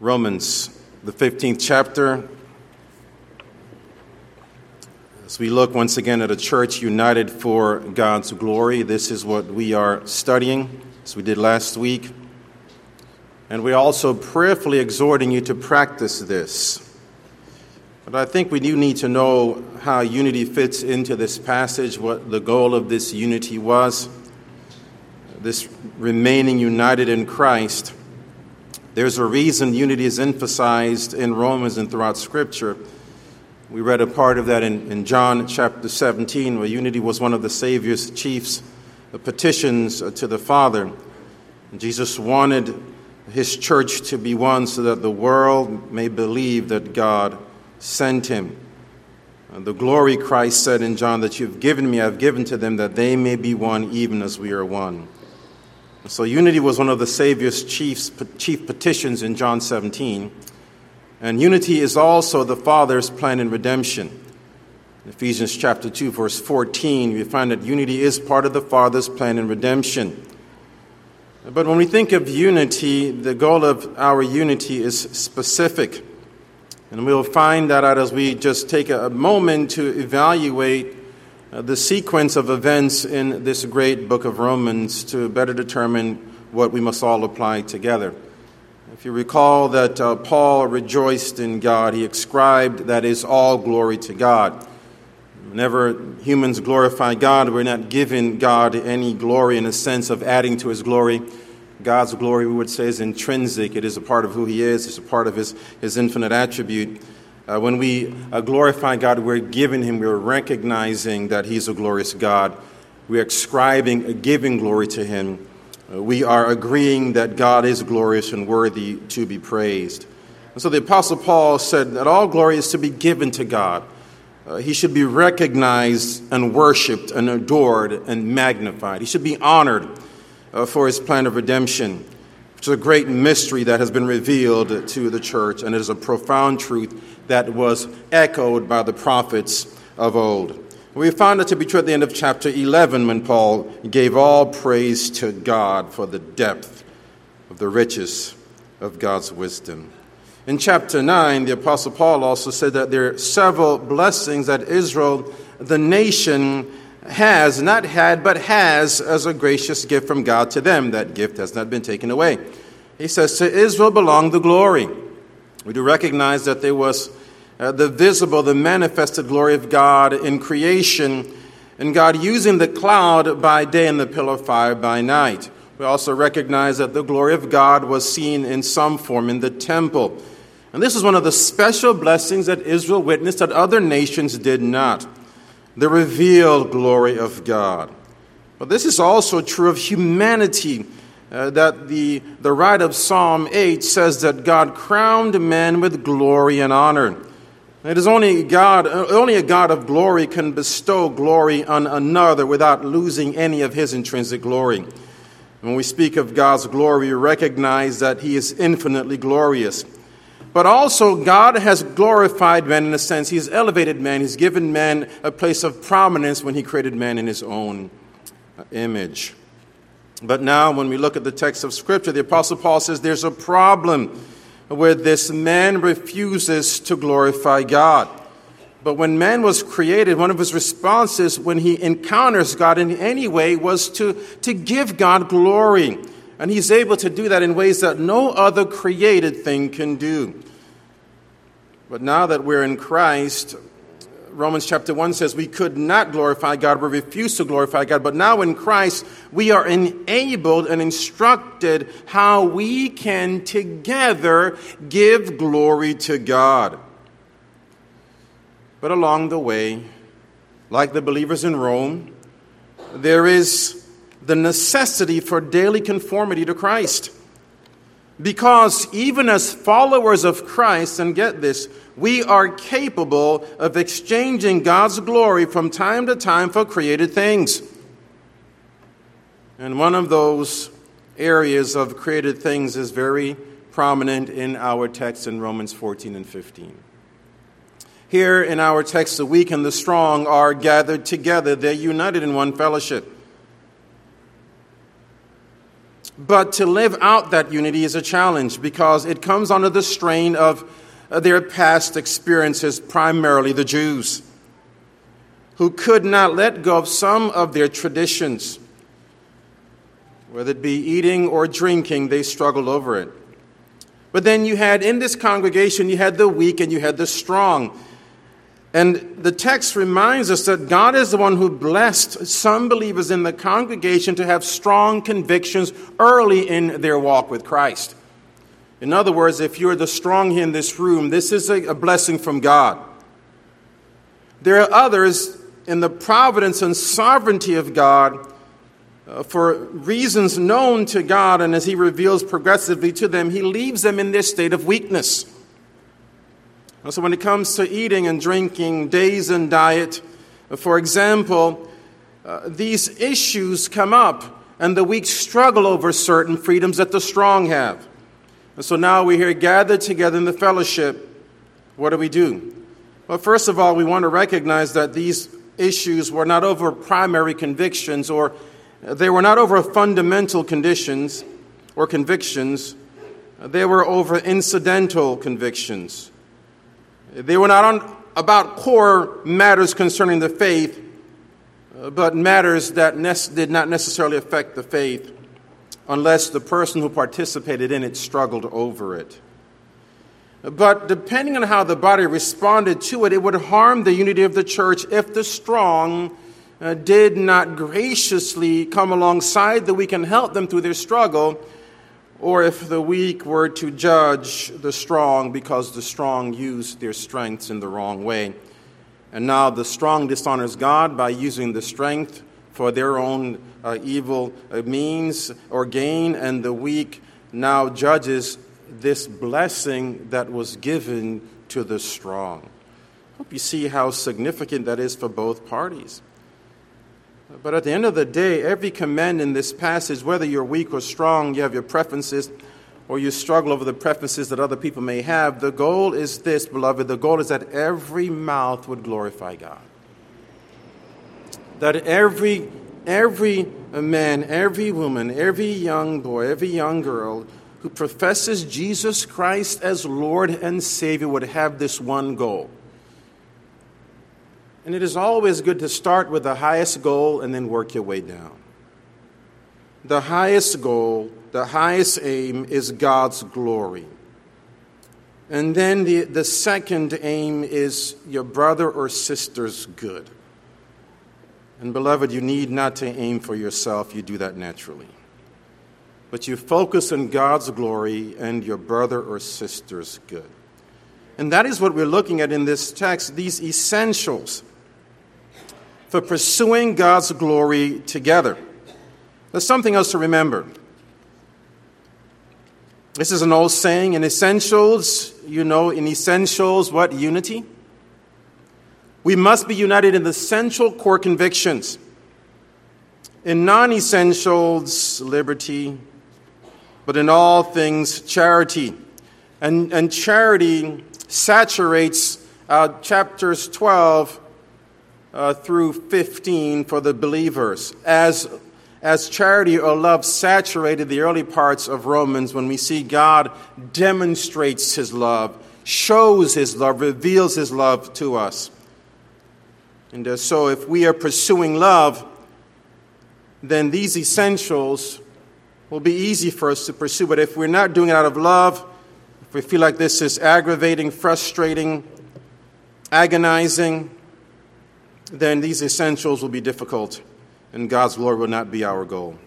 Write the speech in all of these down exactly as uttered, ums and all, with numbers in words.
Romans, the fifteenth chapter, as we look once again at a church united for God's glory. This is what we are studying, as we did last week. And we're also prayerfully exhorting you to practice this. But I think we do need to know how unity fits into this passage, what the goal of this unity was, this remaining united in Christ. There's a reason unity is emphasized in Romans and throughout Scripture. We read a part of that in, in John chapter seventeen, where unity was one of the Savior's chief petitions to the Father. And Jesus wanted his church to be one so that the world may believe that God sent him. And the glory Christ said in John, that you've given me, I've given to them, that they may be one even as we are one. So unity was one of the Savior's chief, chief petitions in John seventeen. And unity is also the Father's plan in redemption. In Ephesians chapter two, verse fourteen, we find that unity is part of the Father's plan in redemption. But when we think of unity, the goal of our unity is specific. And we'll find that out as we just take a moment to evaluate Uh, the sequence of events in this great book of Romans to better determine what we must all apply together. If you recall that uh, Paul rejoiced in God, he ascribed, that is, all glory to God. Whenever humans glorify God, we're not giving God any glory in a sense of adding to his glory. God's glory, we would say, is intrinsic. It is a part of who he is. It's a part of his, his infinite attribute. Uh, when we uh, glorify God, we're giving him, we're recognizing that he's a glorious God. We're ascribing, uh, giving glory to him. Uh, we are agreeing that God is glorious and worthy to be praised. And so the Apostle Paul said that all glory is to be given to God. Uh, he should be recognized and worshiped and adored and magnified. He should be honored uh, for his plan of redemption, which is a great mystery that has been revealed to the church, and it is a profound truth that was echoed by the prophets of old. We found it to be true at the end of chapter eleven, when Paul gave all praise to God for the depth of the riches of God's wisdom. In chapter nine, the Apostle Paul also said that there are several blessings that Israel, the nation, has, not had, but has as a gracious gift from God to them. That gift has not been taken away. He says, to Israel belong the glory. We do recognize that there was uh, the visible, the manifested glory of God in creation, and God using the cloud by day and the pillar of fire by night. We also recognize that the glory of God was seen in some form in the temple. And this is one of the special blessings that Israel witnessed that other nations did not. The revealed glory of God. But this is also true of humanity. Uh, that the, the writer of Psalm eight says that God crowned man with glory and honor. It is only God, only a God of glory can bestow glory on another without losing any of his intrinsic glory. When we speak of God's glory, we recognize that he is infinitely glorious. But also God has glorified man in a sense. He's elevated man. He's given man a place of prominence when he created man in his own image. But now when we look at the text of Scripture, the Apostle Paul says there's a problem where this man refuses to glorify God. But when man was created, one of his responses when he encounters God in any way was to, to give God glory. And he's able to do that in ways that no other created thing can do. But now that we're in Christ, Romans chapter one says we could not glorify God, we refuse to glorify God. But now in Christ, we are enabled and instructed how we can together give glory to God. But along the way, like the believers in Rome, there is the necessity for daily conformity to Christ. Because even as followers of Christ, and get this, we are capable of exchanging God's glory from time to time for created things. And one of those areas of created things is very prominent in our text in Romans fourteen and fifteen. Here in our text, the weak and the strong are gathered together. They're united in one fellowship. But to live out that unity is a challenge because it comes under the strain of their past experiences, primarily the Jews, who could not let go of some of their traditions. Whether it be eating or drinking, they struggled over it. But then you had, in this congregation, you had the weak and you had the strong. And the text reminds us that God is the one who blessed some believers in the congregation to have strong convictions early in their walk with Christ. In other words, if you're the strong here in this room, this is a, a blessing from God. There are others in the providence and sovereignty of God, uh, for reasons known to God, and as He reveals progressively to them, He leaves them in this state of weakness. So when it comes to eating and drinking, days and diet, for example, uh, these issues come up, and the weak struggle over certain freedoms that the strong have. And so now we're here gathered together in the fellowship. What do we do? Well, first of all, we want to recognize that these issues were not over primary convictions, or they were not over fundamental conditions or convictions. They were over incidental convictions. They were not on, about core matters concerning the faith, uh, but matters that ne- did not necessarily affect the faith unless the person who participated in it struggled over it. But depending on how the body responded to it, it would harm the unity of the church if the strong uh, did not graciously come alongside the weak and help them through their struggle, or if the weak were to judge the strong because the strong used their strengths in the wrong way. And now the strong dishonors God by using the strength for their own uh, evil uh, means or gain, and the weak now judges this blessing that was given to the strong. I hope you see how significant that is for both parties. But at the end of the day, every command in this passage, whether you're weak or strong, you have your preferences, or you struggle over the preferences that other people may have, the goal is this, beloved. The goal is that every mouth would glorify God. That every, every man, every woman, every young boy, every young girl who professes Jesus Christ as Lord and Savior would have this one goal. And it is always good to start with the highest goal and then work your way down. The highest goal, the highest aim is God's glory. And then the, the second aim is your brother or sister's good. And beloved, you need not to aim for yourself. You do that naturally. But you focus on God's glory and your brother or sister's good. And that is what we're looking at in this text, these essentials for pursuing God's glory together. There's something else to remember. This is an old saying, in essentials, you know, in essentials, what? Unity. We must be united in the central core convictions. In non-essentials, liberty, but in all things, charity. And, and charity saturates uh, chapters twelve Uh, through fifteen for the believers, as as charity or love saturated the early parts of Romans, when we see God demonstrates His love, shows His love, reveals His love to us. And uh, so if we are pursuing love, then these essentials will be easy for us to pursue. But if we're not doing it out of love, if we feel like this is aggravating, frustrating, agonizing, then these essentials will be difficult, and God's glory will not be our goal.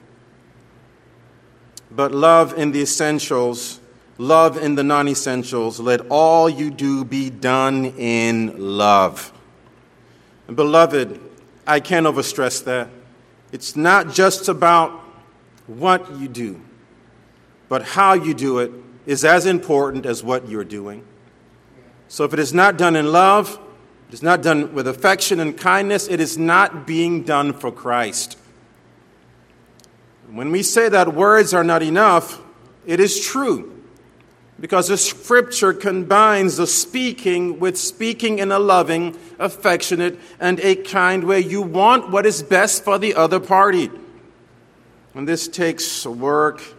But love in the essentials, love in the non-essentials, let all you do be done in love. And beloved, I can't overstress that. It's not just about what you do, but how you do it is as important as what you're doing. So if it is not done in love, it is not done with affection and kindness, it is not being done for Christ. When we say that words are not enough, it is true, because the Scripture combines the speaking with speaking in a loving, affectionate, and a kind way. You want what is best for the other party. And this takes work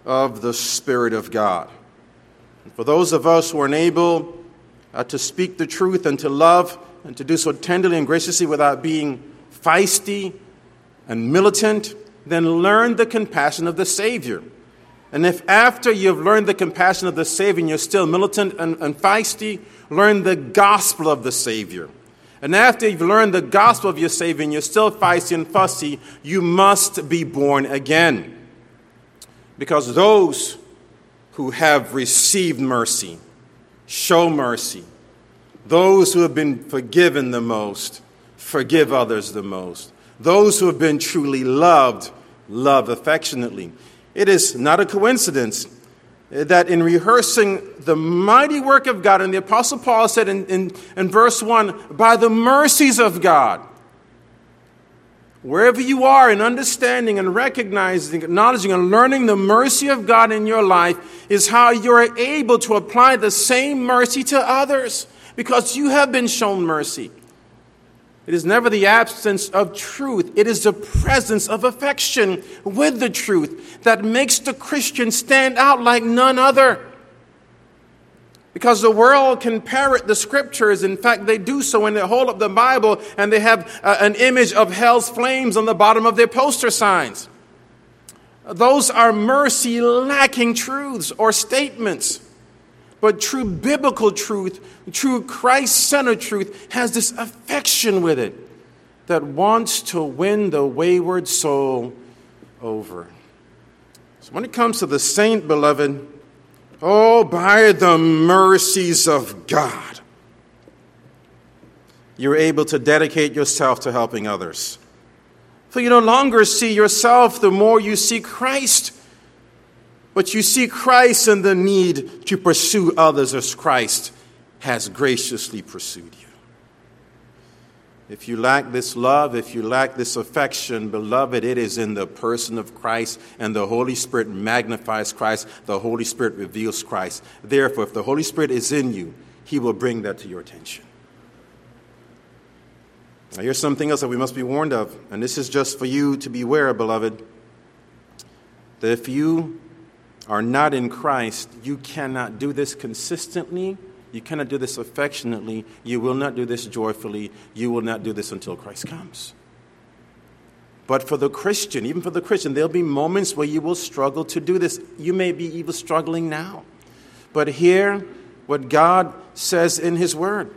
of the Spirit of God. And for those of us who are unable uh, to speak the truth and to love and to do so tenderly and graciously without being feisty and militant, then learn the compassion of the Savior. And if after you've learned the compassion of the Savior and you're still militant and, and feisty, learn the gospel of the Savior. And after you've learned the gospel of your Savior and you're still feisty and fussy, you must be born again. Because those who have received mercy show mercy. Those who have been forgiven the most forgive others the most. Those who have been truly loved love affectionately. It is not a coincidence that in rehearsing the mighty work of God, and the Apostle Paul said in, in, in verse one, by the mercies of God, wherever you are in understanding and recognizing, acknowledging and learning the mercy of God in your life is how you're able to apply the same mercy to others, because you have been shown mercy. It is never the absence of truth. It is the presence of affection with the truth that makes the Christian stand out like none other. Because the world can parrot the scriptures. In fact, they do so when they hold up the Bible and they have uh, an image of hell's flames on the bottom of their poster signs. Those are mercy-lacking truths or statements. But true biblical truth, true Christ-centered truth, has this affection with it that wants to win the wayward soul over. So when it comes to the saint, beloved, oh, by the mercies of God, you're able to dedicate yourself to helping others. For you no longer see yourself, the more you see Christ. But you see Christ in the need to pursue others as Christ has graciously pursued you. If you lack this love, if you lack this affection, beloved, it is in the person of Christ, and the Holy Spirit magnifies Christ. The Holy Spirit reveals Christ. Therefore, if the Holy Spirit is in you, He will bring that to your attention. Now, here's something else that we must be warned of, and this is just for you to be aware, beloved, that if you are not in Christ, you cannot do this consistently. You cannot do this affectionately. You will not do this joyfully. You will not do this until Christ comes. But for the Christian, even for the Christian, there'll be moments where you will struggle to do this. You may be even struggling now. But hear what God says in His Word.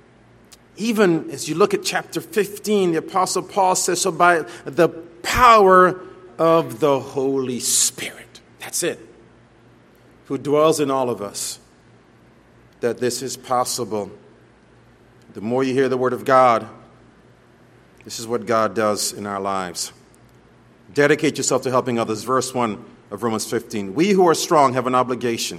Even as you look at chapter fifteen, the Apostle Paul says, so by the power of the Holy Spirit. That's it. Who dwells in all of us, that this is possible. The more you hear the word of God, this is what God does in our lives. Dedicate yourself to helping others. Verse one of Romans fifteen. We who are strong have an obligation,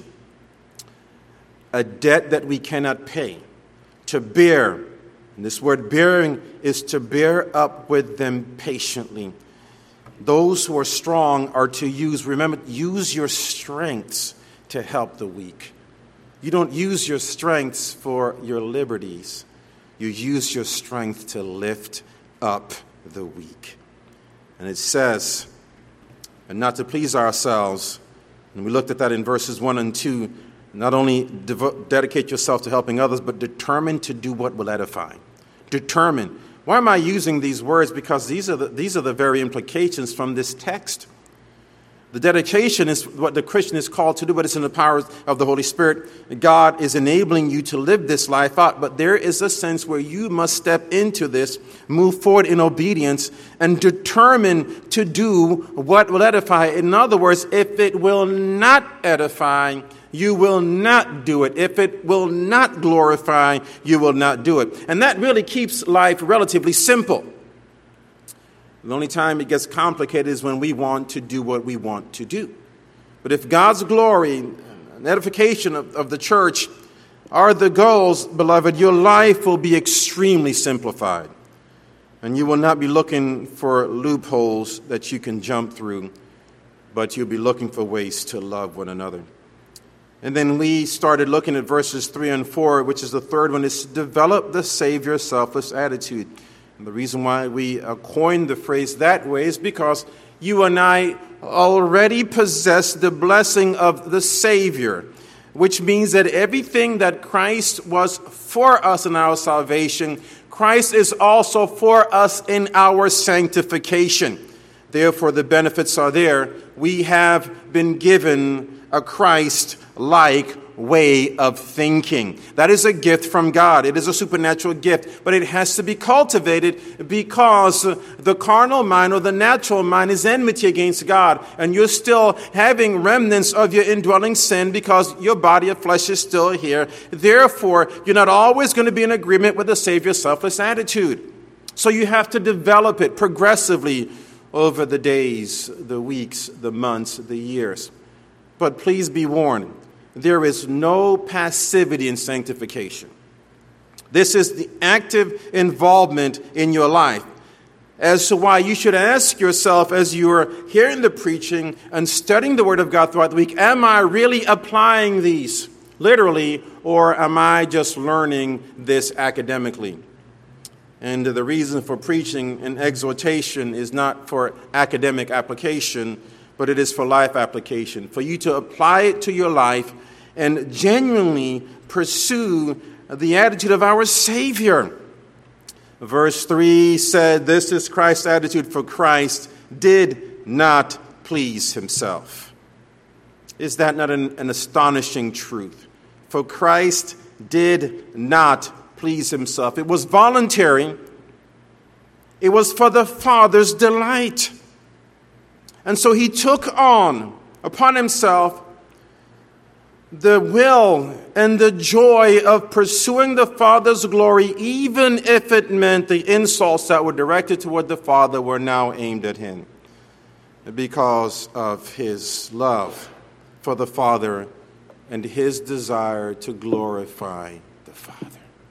a debt that we cannot pay, to bear. And this word bearing is to bear up with them patiently. Those who are strong are to use, remember, use your strengths to help the weak. You don't use your strengths for your liberties. You use your strength to lift up the weak. And it says, and not to please ourselves, and we looked at that in verses one and two, not only devo- dedicate yourself to helping others, but determine to do what will edify. Determine. Why am I using these words? Because these are the, these are the very implications from this text. The dedication is what the Christian is called to do, but it's in the power of the Holy Spirit. God is enabling you to live this life out, but there is a sense where you must step into this, move forward in obedience, and determine to do what will edify. In other words, if it will not edify, you will not do it. If it will not glorify, you will not do it. And that really keeps life relatively simple. The only time it gets complicated is when we want to do what we want to do. But if God's glory and edification of, of the church are the goals, beloved, your life will be extremely simplified. And you will not be looking for loopholes that you can jump through, but you'll be looking for ways to love one another. And then we started looking at verses three and four, which is the third one, is to develop the Savior selfless attitude. And the reason why we uh, coined the phrase that way is because you and I already possess the blessing of the Savior, which means that everything that Christ was for us in our salvation, Christ is also for us in our sanctification. Therefore, the benefits are there. We have been given a Christ-like way of thinking. That is a gift from God. It is a supernatural gift, but it has to be cultivated because the carnal mind or the natural mind is enmity against God, and you're still having remnants of your indwelling sin because your body of flesh is still here. Therefore, you're not always going to be in agreement with the Savior's selfless attitude. So you have to develop it progressively over the days, the weeks, the months, the years. But please be warned. There is no passivity in sanctification. This is the active involvement in your life. As to why you should ask yourself as you are hearing the preaching and studying the Word of God throughout the week, am I really applying these literally, or am I just learning this academically? And the reason for preaching and exhortation is not for academic application, but it is for life application, for you to apply it to your life and genuinely pursue the attitude of our Savior. Verse three said, this is Christ's attitude, for Christ did not please himself. Is that not an, an astonishing truth? For Christ did not please himself. It was voluntary. It was for the Father's delight. And so he took on upon himself the will and the joy of pursuing the Father's glory, even if it meant the insults that were directed toward the Father were now aimed at him, because of his love for the Father and his desire to glorify the Father.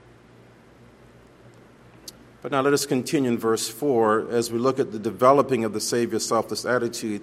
But now let us continue in verse four as we look at the developing of the Savior's selfless attitude.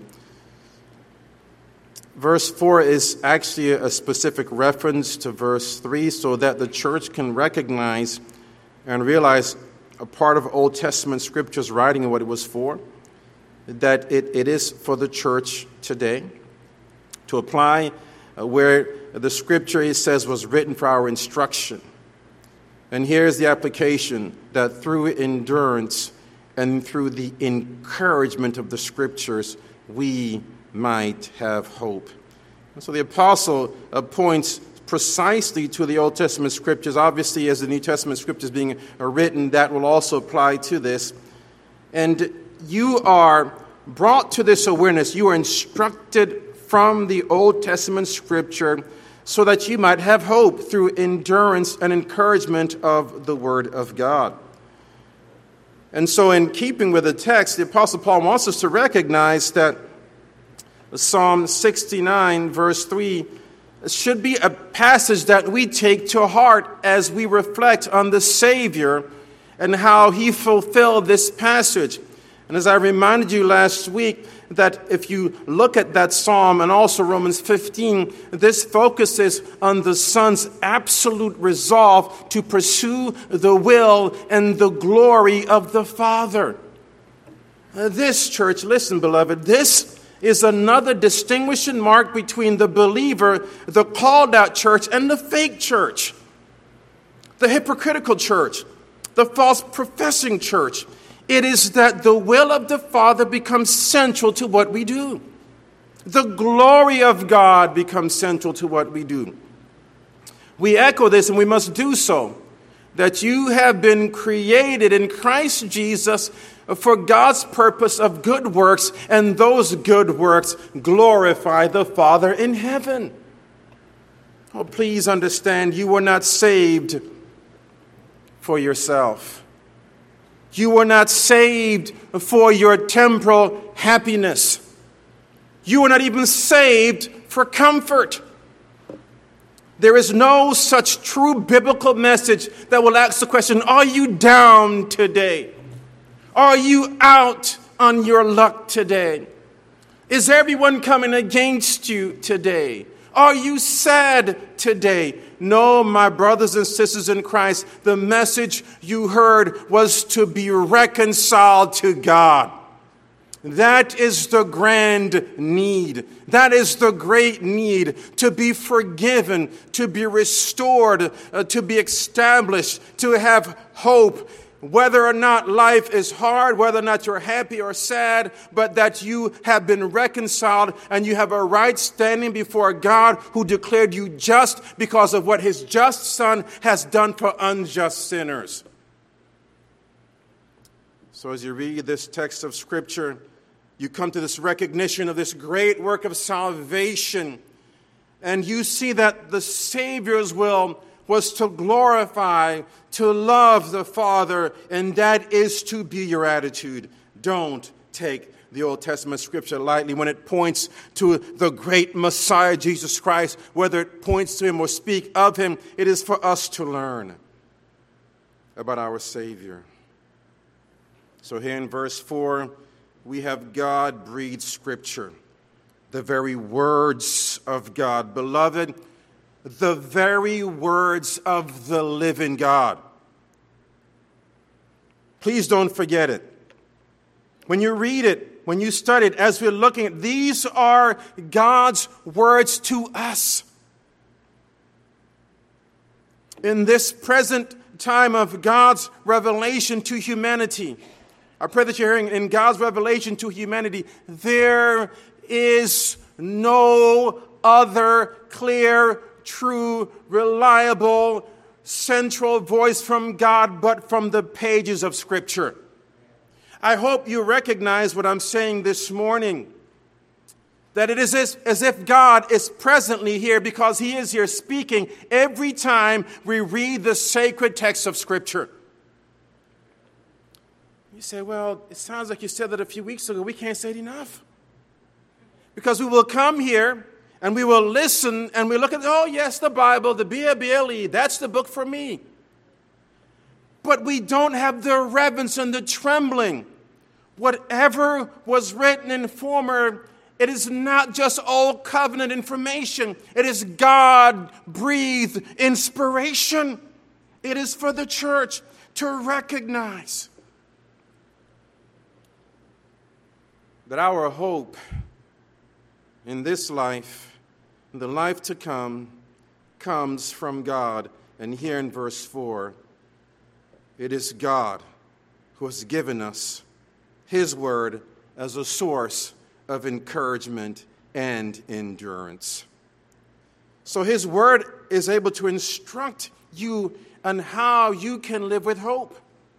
Verse four is actually a specific reference to verse three so that the church can recognize and realize a part of Old Testament Scripture's writing and what it was for, that it, it is for the church today to apply uh, where the Scripture, it says, was written for our instruction. And here's the application, that through endurance and through the encouragement of the Scriptures, we might have hope. And so the apostle uh, points precisely to the Old Testament Scriptures. Obviously, as the New Testament Scriptures being uh, written, that will also apply to this. And you are brought to this awareness. You are instructed from the Old Testament Scripture so that you might have hope through endurance and encouragement of the Word of God. And so in keeping with the text, the Apostle Paul wants us to recognize that Psalm sixty-nine, verse three, should be a passage that we take to heart as we reflect on the Savior and how he fulfilled this passage. And as I reminded you last week, that if you look at that psalm and also Romans fifteen, this focuses on the Son's absolute resolve to pursue the will and the glory of the Father. This, church, listen, beloved, this is another distinguishing mark between the believer, the called out church, and the fake church, the hypocritical church, the false professing church. It is that the will of the Father becomes central to what we do. The glory of God becomes central to what we do. We echo this, and we must do so, that you have been created in Christ Jesus for God's purpose of good works, and those good works glorify the Father in heaven. Oh, please understand, you were not saved for yourself. You were not saved for your temporal happiness. You were not even saved for comfort. There is no such true biblical message that will ask the question, are you down today? Are you out on your luck today? Is everyone coming against you today? Are you sad today? No, my brothers and sisters in Christ, the message you heard was to be reconciled to God. That is the grand need. That is the great need, to be forgiven, to be restored, uh, to be established, to have hope. Whether or not life is hard, whether or not you're happy or sad, but that you have been reconciled and you have a right standing before God who declared you just because of what his just Son has done for unjust sinners. So as you read this text of Scripture, you come to this recognition of this great work of salvation, and you see that the Savior's will was to glorify, to love the Father, and that is to be your attitude. Don't take the Old Testament Scripture lightly when it points to the great Messiah, Jesus Christ. Whether it points to him or speak of him, it is for us to learn about our Savior. So here in verse four, we have God-breathed Scripture, the very words of God. Beloved, the very words of the living God. Please don't forget it. When you read it, when you study it, as we're looking at, these are God's words to us. In this present time of God's revelation to humanity, I pray that you're hearing, in God's revelation to humanity, there is no other clear, true, reliable, central voice from God, but from the pages of Scripture. I hope you recognize what I'm saying this morning, that it is as, as if God is presently here, because he is here speaking every time we read the sacred text of Scripture. You say, well, it sounds like you said that a few weeks ago. We can't say it enough. Because we will come here and we will listen and we look at, oh, yes, the Bible, the B B L E, that's the book for me. But we don't have the reverence and the trembling. Whatever was written in former, it is not just old covenant information. It is God-breathed inspiration. It is for the church to recognize that our hope in this life, in the life to come, comes from God. And here in verse four, it is God who has given us his word as a source of encouragement and endurance. So his word is able to instruct you on how you can live with hope.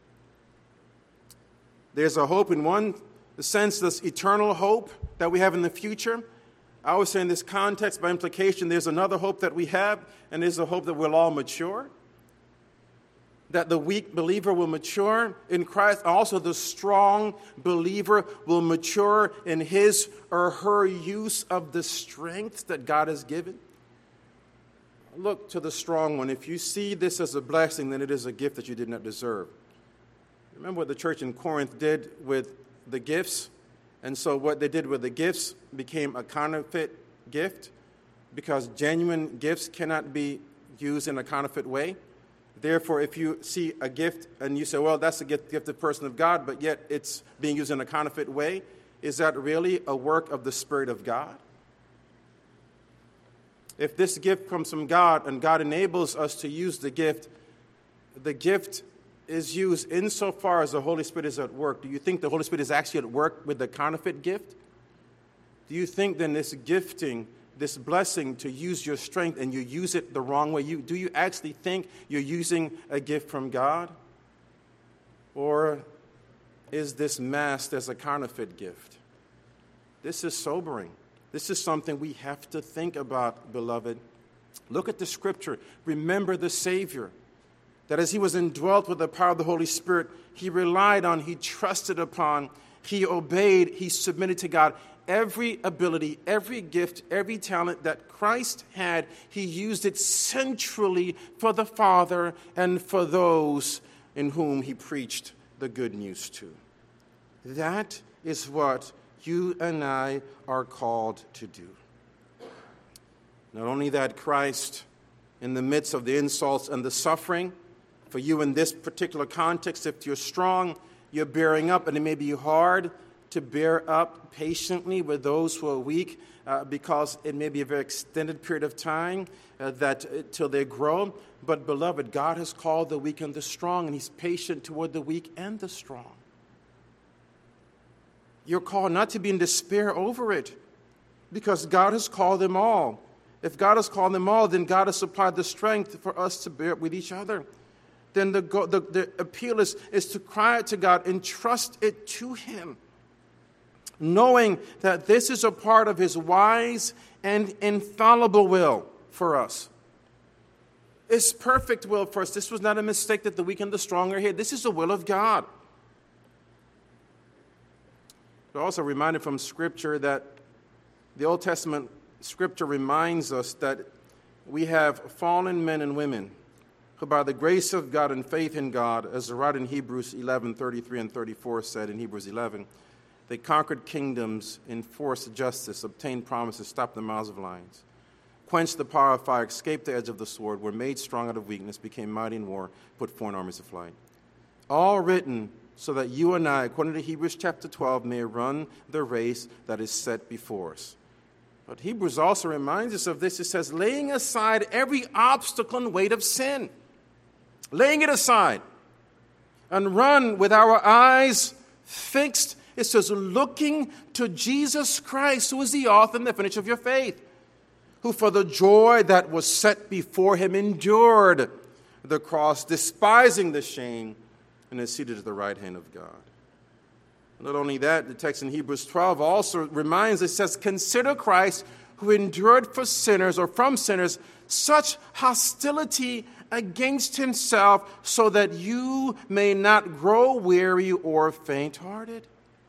There's a hope in one sense, this eternal hope that we have in the future. I always say in this context, by implication, there's another hope that we have, and there's a hope that we'll all mature, that the weak believer will mature in Christ. Also, the strong believer will mature in his or her use of the strength that God has given. Look to the strong one. If you see this as a blessing, then it is a gift that you did not deserve. Remember what the church in Corinth did with the gifts? And so what they did with the gifts became a counterfeit gift, because genuine gifts cannot be used in a counterfeit way. Therefore, if you see a gift and you say, well, that's a gift, gifted person of God, but yet it's being used in a counterfeit way, is that really a work of the Spirit of God? If this gift comes from God and God enables us to use the gift, the gift is used insofar as the Holy Spirit is at work. Do you think the Holy Spirit is actually at work with the counterfeit gift? Do you think then this gifting, this blessing to use your strength, and you use it the wrong way, you, do you actually think you're using a gift from God? Or is this masked as a counterfeit gift? This is sobering. This is something we have to think about, beloved. Look at the Scripture. Remember the Savior, that as he was indwelt with the power of the Holy Spirit, he relied on, he trusted upon, he obeyed, he submitted to God. Every ability, every gift, every talent that Christ had, he used it centrally for the Father and for those in whom he preached the good news to. That is what you and I are called to do. Not only that, Christ, in the midst of the insults and the suffering, for you in this particular context, if you're strong, you're bearing up, and it may be hard to bear up patiently with those who are weak, uh, because it may be a very extended period of time uh, that uh, till they grow. But beloved, God has called the weak and the strong, and he's patient toward the weak and the strong. You're called not to be in despair over it, because God has called them all. If God has called them all, then God has supplied the strength for us to bear with each other. Then the, the, the appeal is, is to cry out to God and trust it to him, knowing that this is a part of his wise and infallible will for us. It's perfect will for us. This was not a mistake that the weak and the strong are here. This is the will of God. We're also reminded from Scripture that the Old Testament Scripture reminds us that we have fallen men and women who, by the grace of God and faith in God, as the writer in Hebrews eleven, thirty-three and thirty-four said in Hebrews eleven, they conquered kingdoms, enforced justice, obtained promises, stopped the mouths of lions, quenched the power of fire, escaped the edge of the sword, were made strong out of weakness, became mighty in war, put foreign armies to flight. All written so that you and I, according to Hebrews chapter twelve, may run the race that is set before us. But Hebrews also reminds us of this. It says, laying aside every obstacle and weight of sin, laying it aside, and run with our eyes fixed. It says, looking to Jesus Christ, who is the author and the finisher of your faith, who for the joy that was set before him endured the cross, despising the shame, and is seated at the right hand of God. Not only that, the text in Hebrews twelve also reminds us, it says, consider Christ who endured for sinners or from sinners such hostility against himself, so that you may not grow weary or faint-hearted.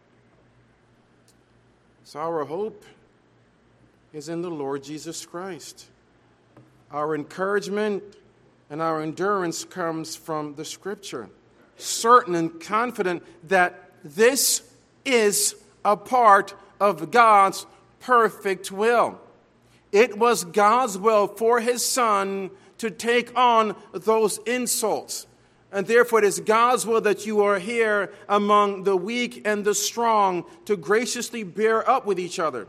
So our hope is in the Lord Jesus Christ. Our encouragement and our endurance comes from the Scripture, certain and confident that this is a part of God's perfect will. It was God's will for his Son to take on those insults. And therefore it is God's will that you are here among the weak and the strong to graciously bear up with each other.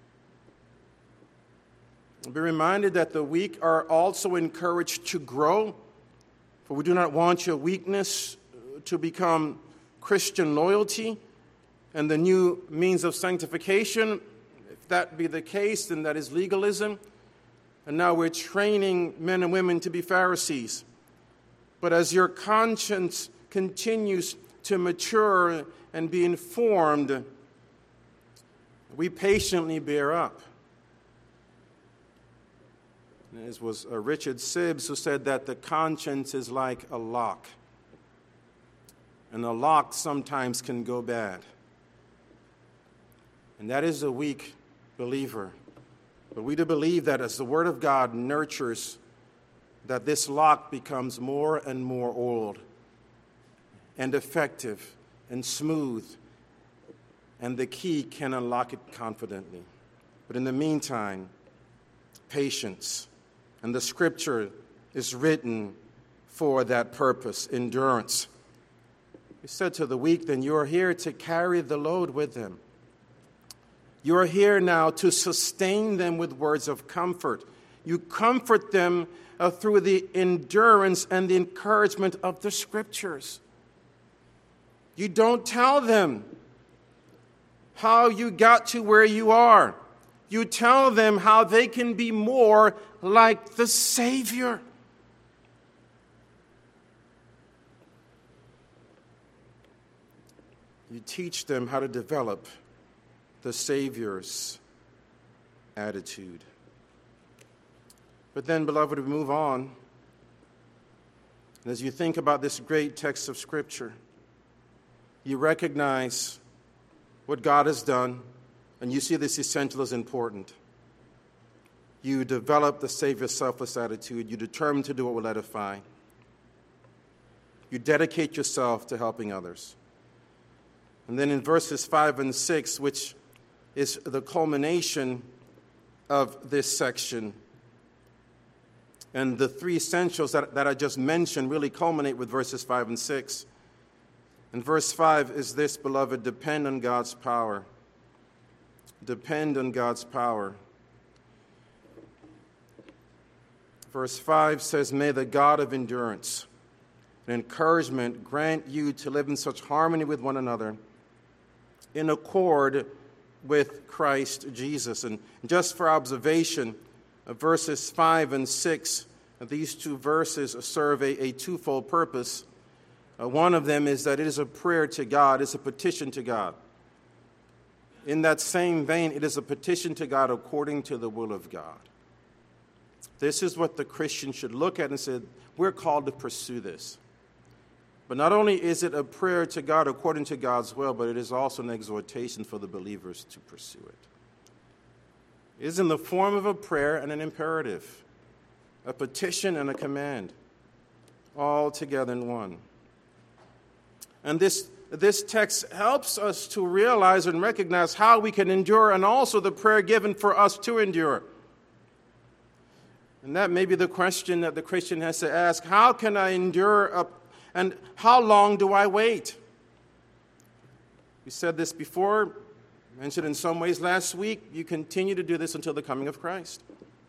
Be reminded that the weak are also encouraged to grow, for we do not want your weakness to become Christian loyalty and the new means of sanctification. If that be the case, then that is legalism. And now we're training men and women to be Pharisees. But as your conscience continues to mature and be informed, we patiently bear up. And this was uh, Richard Sibbes who said that the conscience is like a lock. And a lock sometimes can go bad. And that is a weak believer. But we do believe that as the Word of God nurtures, that this lock becomes more and more oiled and effective and smooth, and the key can unlock it confidently. But in the meantime, patience. And the Scripture is written for that purpose, endurance. He said to the weak, then you are here to carry the load with them. You are here now to sustain them with words of comfort. You comfort them uh, through the endurance and the encouragement of the Scriptures. You don't tell them how you got to where you are. You tell them how they can be more like the Savior. You teach them how to develop the Savior's attitude. But then, beloved, we move on. And as you think about this great text of Scripture, you recognize what God has done, and you see this essential as important. You develop the Savior's selfless attitude. You determine to do what will edify. You dedicate yourself to helping others. And then in verses five and six, which is the culmination of this section, and the three essentials that, that I just mentioned really culminate with verses five and six. And verse five is this, beloved, depend on God's power. Depend on God's power. Verse five says, may the God of endurance and encouragement grant you to live in such harmony with one another, in accord with Christ Jesus. And just for observation, verses five and six, these two verses serve a, a twofold purpose. Uh, one of them is that it is a prayer to God, it's a petition to God. In that same vein, it is a petition to God according to the will of God. This is what the Christian should look at and say, we're called to pursue this. But not only is it a prayer to God according to God's will, but it is also an exhortation for the believers to pursue it. It is in the form of a prayer and an imperative, a petition and a command, all together in one. And this, this text helps us to realize and recognize how we can endure, and also the prayer given for us to endure. And that may be the question that the Christian has to ask. How can I endure up? And how long do I wait? We said this before, mentioned in some ways last week. You continue to do this until the coming of Christ.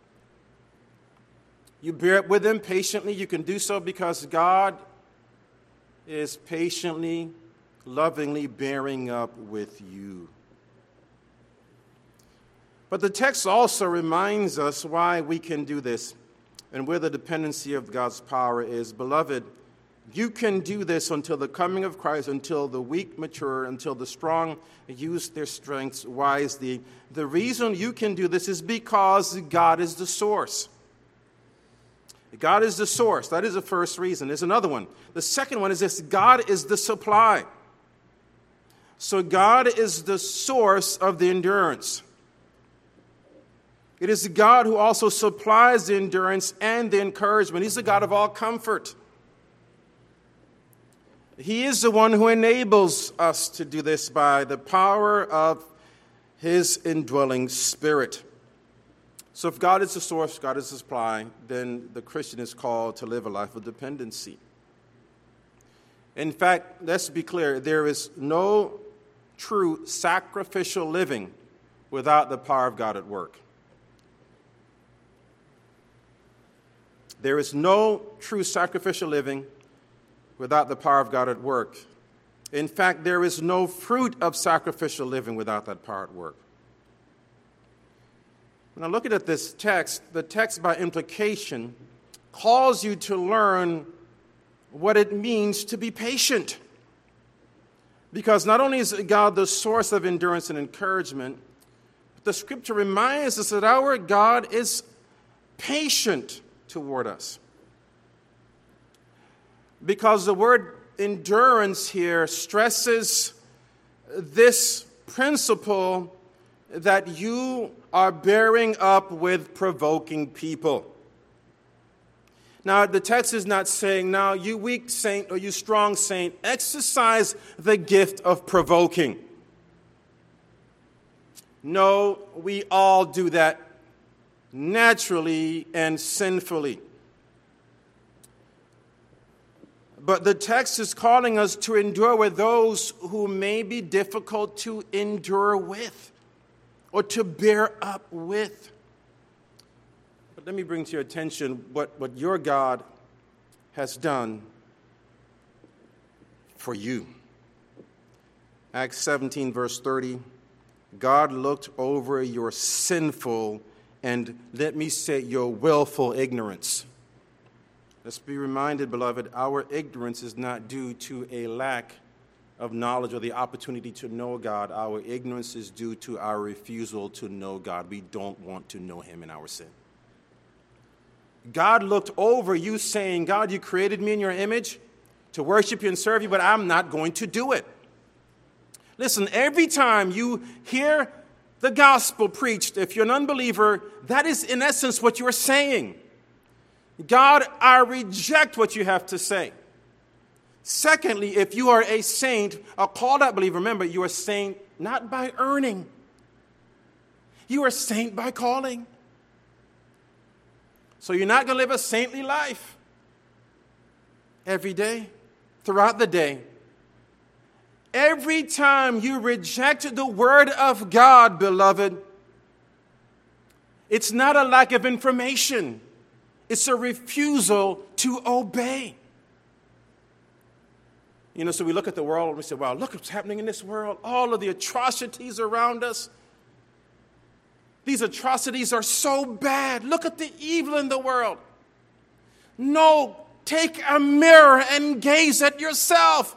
You bear it with him patiently. You can do so because God is patiently, lovingly bearing up with you. But the text also reminds us why we can do this and where the dependency of God's power is. Beloved, you can do this until the coming of Christ, until the weak mature, until the strong use their strengths wisely. The reason you can do this is because God is the source. God is the source. That is the first reason. There's another one. The second one is this: God is the supply. So God is the source of the endurance. It is God who also supplies the endurance and the encouragement. He's the God of all comfort. He is the one who enables us to do this by the power of his indwelling Spirit. So if God is the source, God is the supply, then the Christian is called to live a life of dependency. In fact, let's be clear, there is no true sacrificial living without the power of God at work. There is no true sacrificial living without the power of God at work. In fact, there is no fruit of sacrificial living without that power at work. Now, looking at this text, the text by implication calls you to learn what it means to be patient. Because not only is God the source of endurance and encouragement, but the Scripture reminds us that our God is patient toward us. Because the word endurance here stresses this principle that you are bearing up with provoking people. Now, the text is not saying, now, you weak saint or you strong saint, exercise the gift of provoking. No, we all do that naturally and sinfully. But the text is calling us to endure with those who may be difficult to endure with or to bear up with. But let me bring to your attention what, what your God has done for you. Acts seventeen, verse thirty. God looked over your sinful and, let me say, your willful ignorance. Let's be reminded, beloved, our ignorance is not due to a lack of knowledge or the opportunity to know God. Our ignorance is due to our refusal to know God. We don't want to know him in our sin. God looked over you saying, God, you created me in your image to worship you and serve you, but I'm not going to do it. Listen, every time you hear the gospel preached, if you're an unbeliever, that is in essence what you're saying. God, I reject what you have to say. Secondly, if you are a saint, a called out believer, remember, you are a saint not by earning. You are a saint by calling. So you're not going to live a saintly life every day, throughout the day. Every time you reject the word of God, beloved, it's not a lack of information. It's a refusal to obey. You know, so we look at the world and we say, wow, look what's happening in this world. All of the atrocities around us. These atrocities are so bad. Look at the evil in the world. No, take a mirror and gaze at yourself.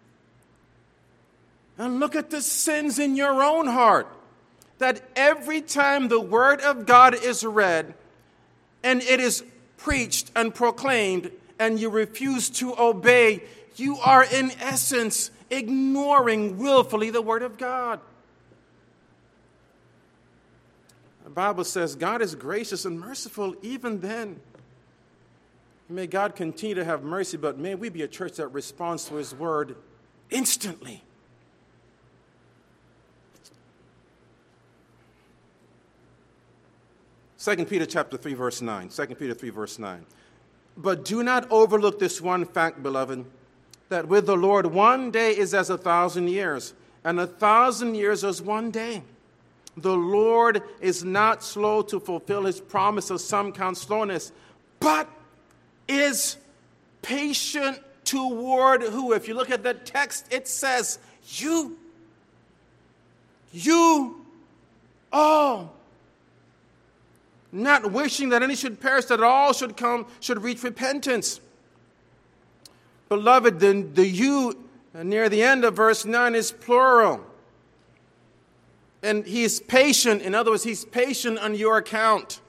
And look at the sins in your own heart. That every time the word of God is read and it is preached and proclaimed and you refuse to obey, you are in essence ignoring willfully the word of God. The Bible says God is gracious and merciful even then. May God continue to have mercy, but may we be a church that responds to his word instantly. Second Peter chapter three, verse nine. Second Peter three, verse nine. But do not overlook this one fact, beloved, that with the Lord one day is as a thousand years, and a thousand years as one day. The Lord is not slow to fulfill his promise, as some count slowness, but is patient toward who? If you look at the text, it says, you. You. Oh. Not wishing that any should perish, that all should come, should reach repentance. Beloved, the, the you near the end of verse nine is plural. And he's patient. In other words, he's patient on your account.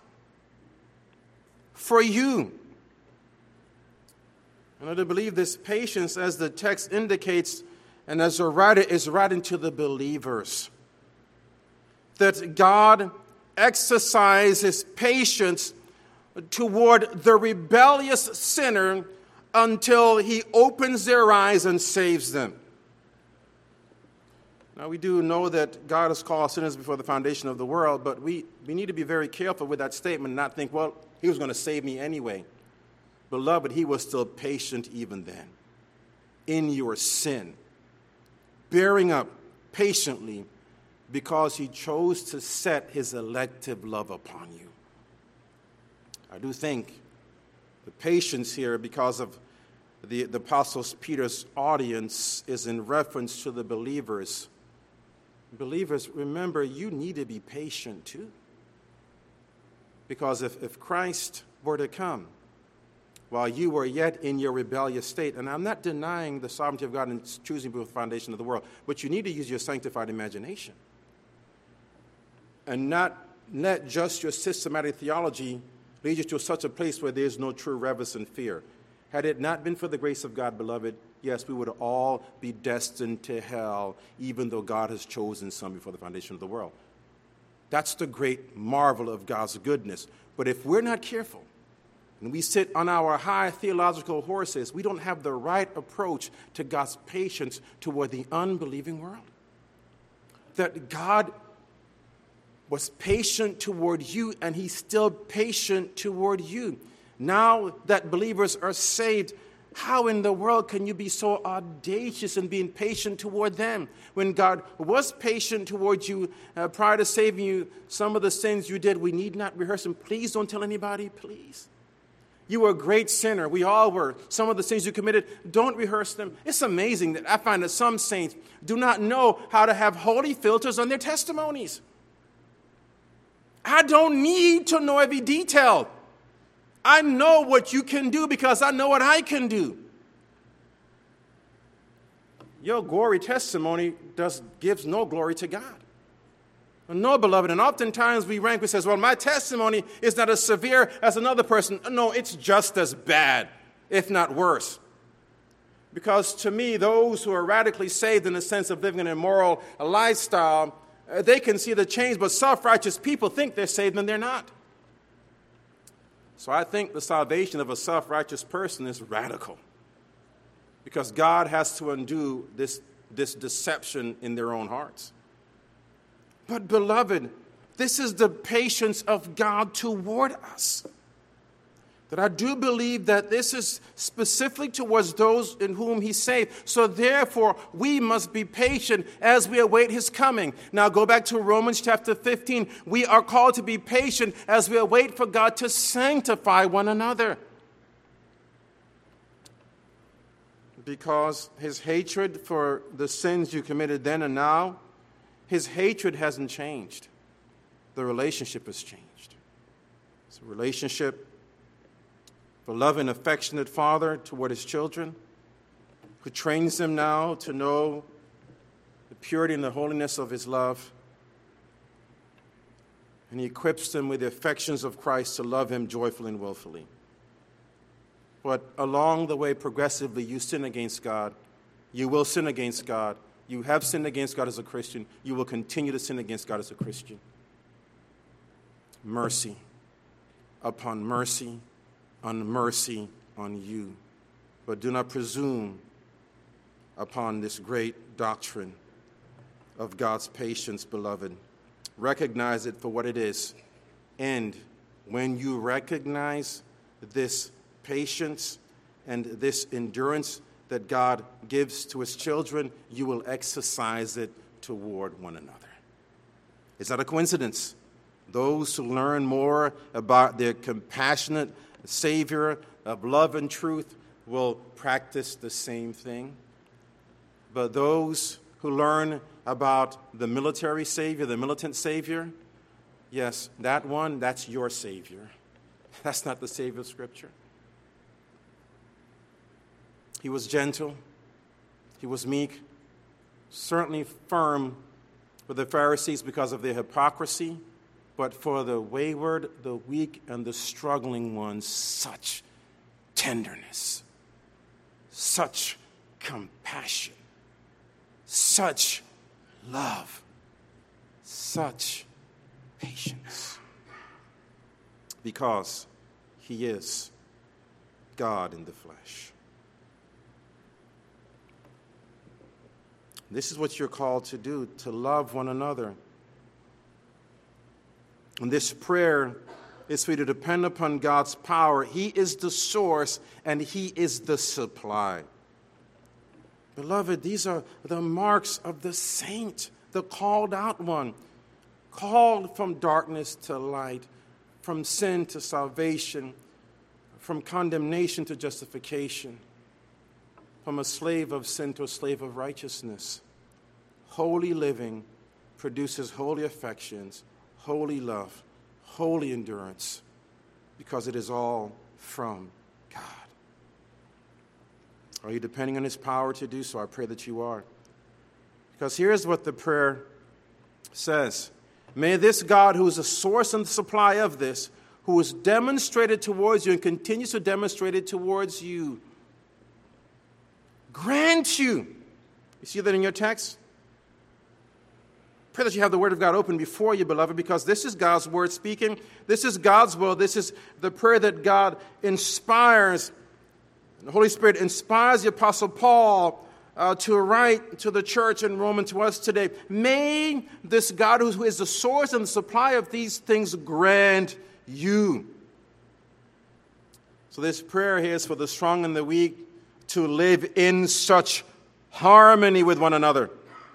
For you. And I do believe this patience, as the text indicates, and as the writer is writing to the believers, that God exercises patience toward the rebellious sinner until he opens their eyes and saves them. Now, we do know that God has called sinners before the foundation of the world, but we, we need to be very careful with that statement and not think, well, he was going to save me anyway. Beloved, he was still patient even then in your sin, bearing up patiently because he chose to set his elective love upon you. I do think the patience here, because of the, the Apostle Peter's audience, is in reference to the believers. Believers, remember, you need to be patient too. Because if, if Christ were to come while you were yet in your rebellious state, and I'm not denying the sovereignty of God in choosing before the foundation of the world, but you need to use your sanctified imagination and not let just your systematic theology lead you to such a place where there is no true reverence and fear. Had it not been for the grace of God, beloved, yes, we would all be destined to hell, even though God has chosen some before the foundation of the world. That's the great marvel of God's goodness. But if we're not careful, and we sit on our high theological horses, we don't have the right approach to God's patience toward the unbelieving world. That God was patient toward you, and he's still patient toward you. Now that believers are saved, how in the world can you be so audacious in being patient toward them? When God was patient toward you uh, prior to saving you, some of the sins you did, we need not rehearse them. Please don't tell anybody, please. You were a great sinner. We all were. Some of the sins you committed, don't rehearse them. It's amazing that I find that some saints do not know how to have holy filters on their testimonies. I don't need to know every detail. I know what you can do because I know what I can do. Your glory testimony does gives no glory to God. No, beloved, and oftentimes we rank, we says, well, my testimony is not as severe as another person. No, it's just as bad, if not worse. Because to me, those who are radically saved in the sense of living an immoral lifestyle, they can see the change, but self-righteous people think they're saved and they're not. So I think the salvation of a self-righteous person is radical because God has to undo this, this deception in their own hearts. But beloved, this is the patience of God toward us. That I do believe that this is specifically towards those in whom he saved. So therefore, we must be patient as we await his coming. Now go back to Romans chapter fifteen. We are called to be patient as we await for God to sanctify one another. Because his hatred for the sins you committed then and now, his hatred hasn't changed. The relationship has changed. It's a relationship of a loving, affectionate father toward his children, who trains them now to know the purity and the holiness of his love. And he equips them with the affections of Christ to love him joyfully and willfully. But along the way, progressively, you sin against God. You will sin against God. You have sinned against God as a Christian. You will continue to sin against God as a Christian. Mercy upon mercy on mercy on you. But do not presume upon this great doctrine of God's patience, beloved. Recognize it for what it is. And when you recognize this patience and this endurance that God gives to his children, you will exercise it toward one another. It's not a coincidence. Those who learn more about their compassionate Savior of love and truth will practice the same thing. But those who learn about the military Savior, the militant Savior, yes, that one, that's your Savior. That's not the Savior of Scripture. He was gentle. He was meek. Certainly firm with the Pharisees because of their hypocrisy. But for the wayward, the weak, and the struggling ones, such tenderness, such compassion, such love, such patience. Because he is God in the flesh. This is what you're called to do, to love one another. And this prayer is for you to depend upon God's power. He is the source and he is the supply. Beloved, these are the marks of the saint, the called out one, called from darkness to light, from sin to salvation, from condemnation to justification, from a slave of sin to a slave of righteousness. Holy living produces holy affections, holy love, holy endurance, because it is all from God. Are you depending on his power to do so? I pray that you are. Because here's what the prayer says. May this God, who is the source and the supply of this, who is demonstrated towards you and continues to demonstrate it towards you, grant you. You see that in your text? Pray that you have the Word of God open before you, beloved, because this is God's Word speaking. This is God's will. This is the prayer that God inspires. The Holy Spirit inspires the Apostle Paul uh, to write to the church in Rome and to us today. May this God, who is the source and the supply of these things, grant you. So this prayer here is for the strong and the weak to live in such harmony with one another.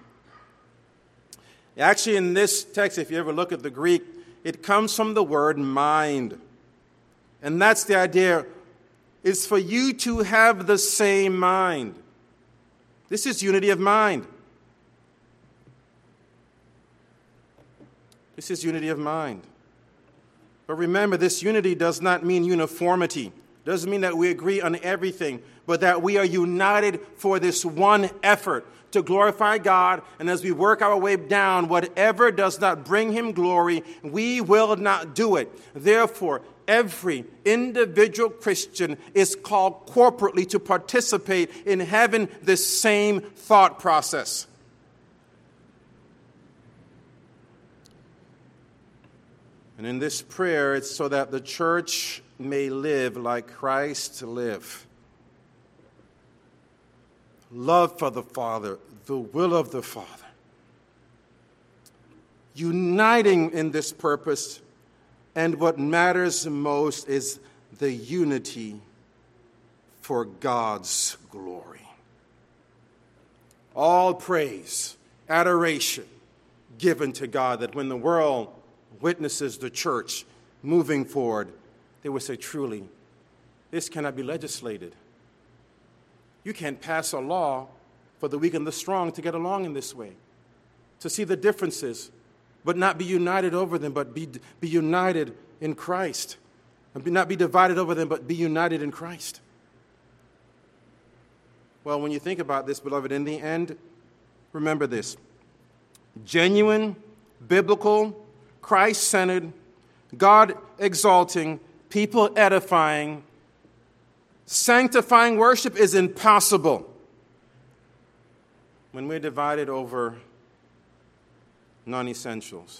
Actually, in this text, if you ever look at the Greek, it comes from the word mind. And that's the idea. It's for you to have the same mind. This is unity of mind. This is unity of mind. But remember, this unity does not mean uniformity. It doesn't mean that we agree on everything, but that we are united for this one effort to glorify God. And as we work our way down, whatever does not bring him glory, we will not do it. Therefore, every individual Christian is called corporately to participate in having this same thought process. And in this prayer, it's so that the church may live like Christ lived. Love for the Father, the will of the Father. Uniting in this purpose, and what matters most is the unity for God's glory. All praise, adoration given to God, that when the world witnesses the church moving forward, they will say, truly, this cannot be legislated. You can't pass a law for the weak and the strong to get along in this way, to see the differences, but not be united over them, but be, be united in Christ. And be, not be divided over them, but be united in Christ. Well, when you think about this, beloved, in the end, remember this. Genuine, biblical, Christ-centered, God-exalting, people-edifying, sanctifying worship is impossible when we're divided over non-essentials.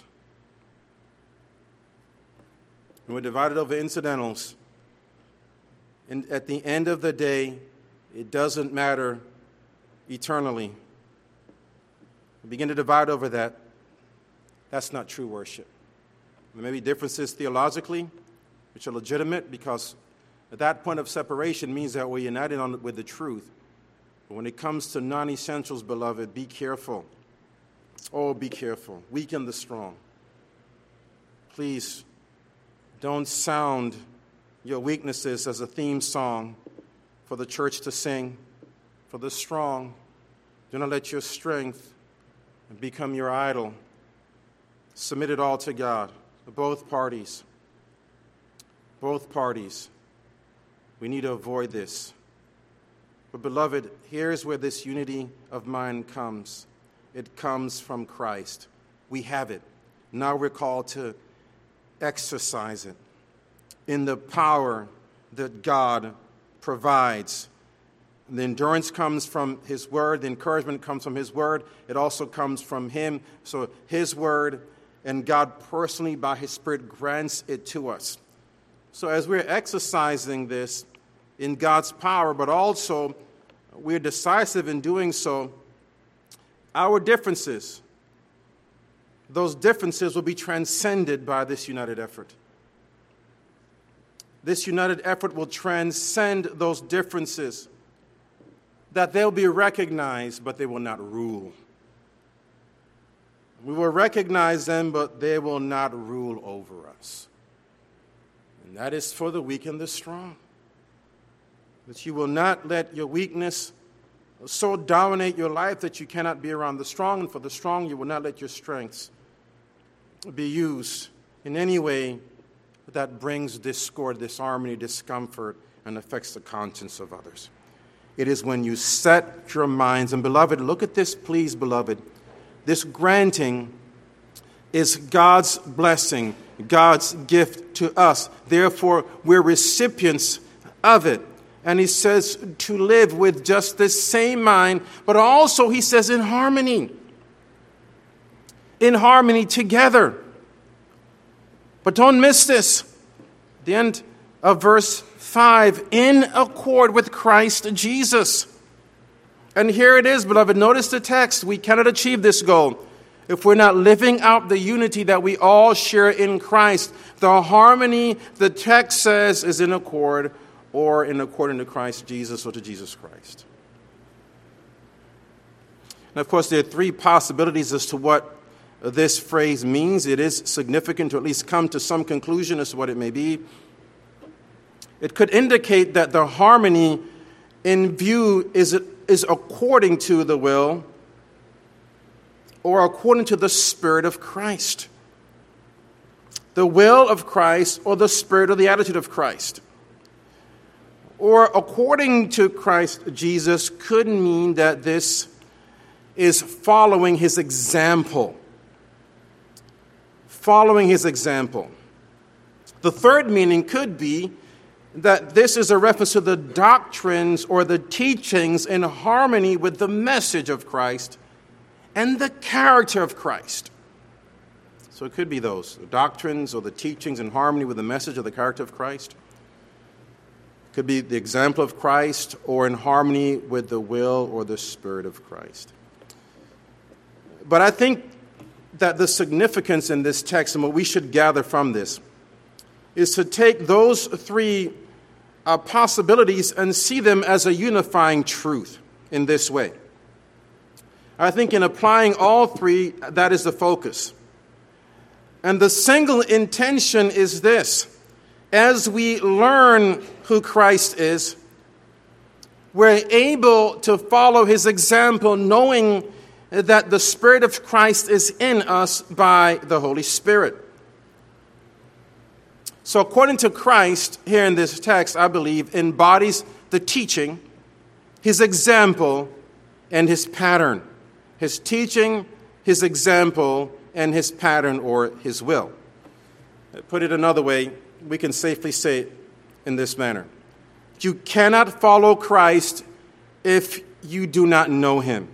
When we're divided over incidentals. And at the end of the day, it doesn't matter eternally. We begin to divide over that. That's not true worship. There may be differences theologically, which are legitimate, because at that point of separation means that we're united on, with the truth. But when it comes to non-essentials, beloved, be careful. Oh, be careful. Weaken the strong. Please don't sound your weaknesses as a theme song for the church to sing. For the strong, do not let your strength become your idol. Submit it all to God. Both parties. Both parties. We need to avoid this. But beloved, here's where this unity of mind comes. It comes from Christ. We have it. Now we're called to exercise it in the power that God provides. The endurance comes from His Word. The encouragement comes from His Word. It also comes from Him. So His Word and God personally by His Spirit grants it to us. So as we're exercising this in God's power, but also we're decisive in doing so, our differences, those differences will be transcended by this united effort. This united effort will transcend those differences, that they'll be recognized, but they will not rule. We will recognize them, but they will not rule over us. And that is for the weak and the strong. That you will not let your weakness so dominate your life that you cannot be around the strong, and for the strong, you will not let your strengths be used in any way that brings discord, disharmony, discomfort, and affects the conscience of others. It is when you set your minds, and beloved, look at this, please, beloved. This granting is God's blessing, God's gift to us. Therefore, we're recipients of it. And He says to live with just this same mind, but also He says in harmony. In harmony together. But don't miss this. The end of verse five, in accord with Christ Jesus. And here it is, beloved. Notice the text. We cannot achieve this goal if we're not living out the unity that we all share in Christ. The harmony, the text says, is in accord or in according to Christ Jesus or to Jesus Christ. And of course, there are three possibilities as to what this phrase means. It is significant to at least come to some conclusion as to what it may be. It could indicate that the harmony in view is, is according to the will or according to the Spirit of Christ. The will of Christ or the Spirit or the attitude of Christ. Or according to Christ Jesus could mean that this is following His example. Following His example. The third meaning could be that this is a reference to the doctrines or the teachings in harmony with the message of Christ and the character of Christ. So it could be those, the doctrines or the teachings in harmony with the message or the character of Christ. It could be the example of Christ or in harmony with the will or the Spirit of Christ. But I think that the significance in this text and what we should gather from this is to take those three uh, possibilities and see them as a unifying truth in this way. I think in applying all three, that is the focus. And the single intention is this: as we learn who Christ is, we're able to follow his example, knowing that the Spirit of Christ is in us by the Holy Spirit. So according to Christ, here in this text, I believe, embodies the teaching, his example, and his pattern. His teaching, his example, and his pattern or his will. Put it another way, we can safely say it in this manner: you cannot follow Christ if you do not know him.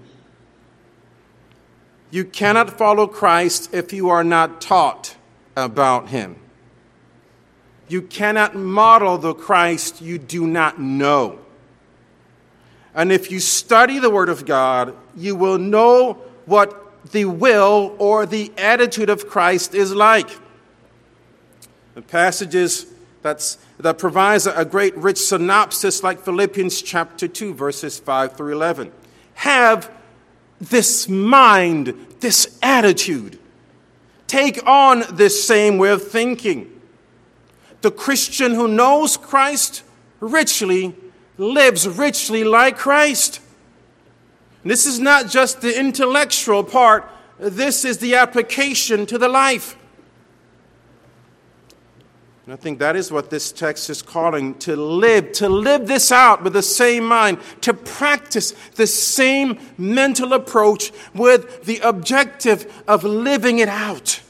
You cannot follow Christ if you are not taught about him. You cannot model the Christ you do not know. And if you study the Word of God, you will know what the will or the attitude of Christ is like. The passages that's, that provides a great rich synopsis, like Philippians chapter two, verses five through eleven. Have this mind, this attitude. Take on this same way of thinking. The Christian who knows Christ richly lives richly like Christ. And this is not just the intellectual part. This is the application to the life. And I think that is what this text is calling, to live, to live this out with the same mind, to practice the same mental approach with the objective of living it out.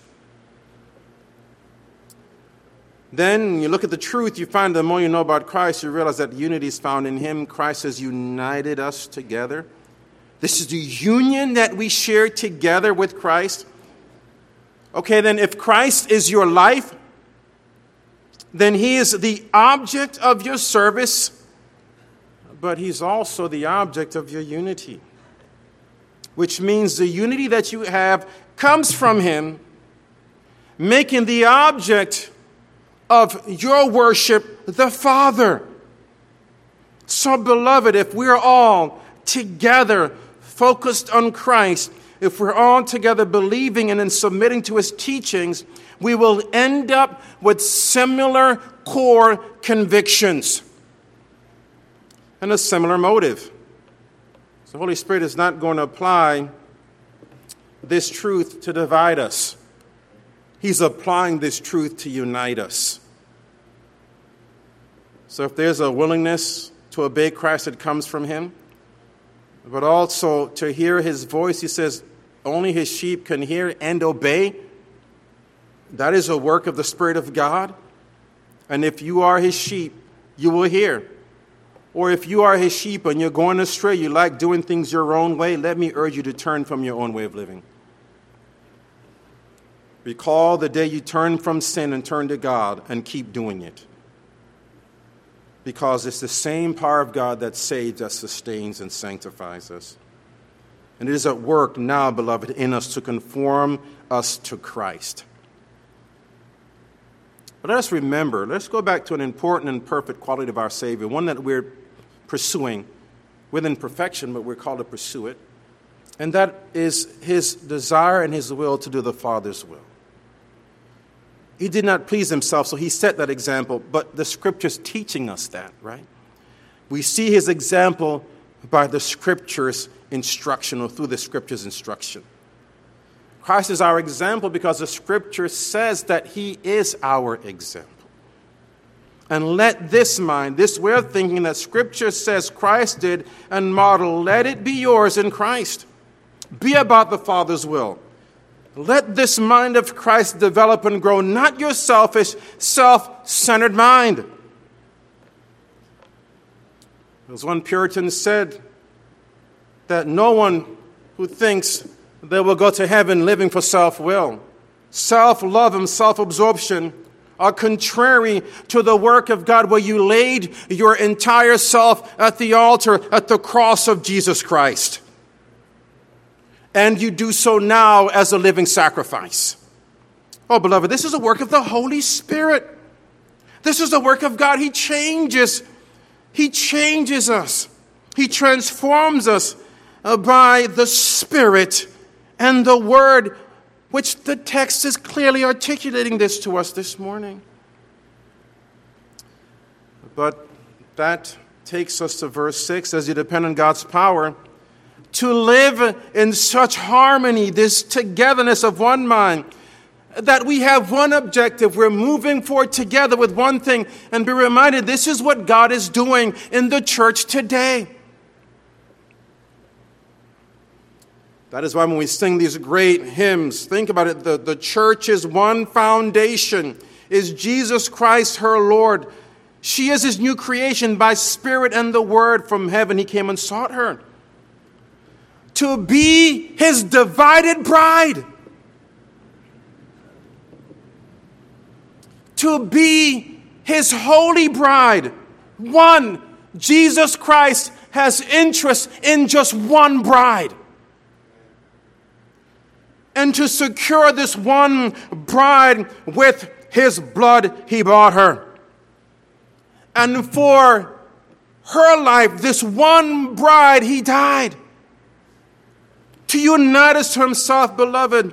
Then you look at the truth, you find the more you know about Christ, you realize that unity is found in him. Christ has united us together. This is the union that we share together with Christ. Okay, then if Christ is your life, then he is the object of your service, but he's also the object of your unity. Which means the unity that you have comes from him, making the object of your worship the Father. So, beloved, if we're all together focused on Christ, if we're all together believing and then submitting to his teachings, we will end up with similar core convictions and a similar motive. So the Holy Spirit is not going to apply this truth to divide us. He's applying this truth to unite us. So if there's a willingness to obey Christ that comes from him, but also to hear his voice, he says, only his sheep can hear and obey. That is a work of the Spirit of God. And if you are his sheep, you will hear. Or if you are his sheep and you're going astray, you like doing things your own way, let me urge you to turn from your own way of living. Recall the day you turned from sin and turned to God, and keep doing it. Because it's the same power of God that saves us, sustains, and sanctifies us. And it is at work now, beloved, in us to conform us to Christ. But let us remember, let's go back to an important and perfect quality of our Savior, one that we're pursuing within perfection, but we're called to pursue it. And that is his desire and his will to do the Father's will. He did not please himself, so he set that example, but the Scripture's teaching us that, right? We see his example by the Scripture's instruction, or through the Scripture's instruction. Christ is our example because the Scripture says that he is our example. And let this mind, this way of thinking that Scripture says Christ did and model, let it be yours in Christ. Be about the Father's will. Let this mind of Christ develop and grow, not your selfish, self-centered mind. As one Puritan said, that no one who thinks they will go to heaven living for self-will, self-love, and self-absorption are contrary to the work of God, where you laid your entire self at the altar, at the cross of Jesus Christ. And you do so now as a living sacrifice. Oh, beloved, this is a work of the Holy Spirit. This is the work of God. He changes He changes us. He transforms us uh, by the Spirit and the Word, which the text is clearly articulating this to us this morning. But that takes us to verse six. As you depend on God's power to live in such harmony, this togetherness of one mind, that we have one objective. We're moving forward together with one thing. And be reminded, this is what God is doing in the church today. That is why when we sing these great hymns, think about it. The, the church's one foundation is Jesus Christ, her Lord. She is his new creation by Spirit and the Word from heaven. He came and sought her to be his divided bride. To be his holy bride. One, Jesus Christ has interest in just one bride. And to secure this one bride with his blood, he bought her. And for her life, this one bride, he died. To unite us to himself, beloved.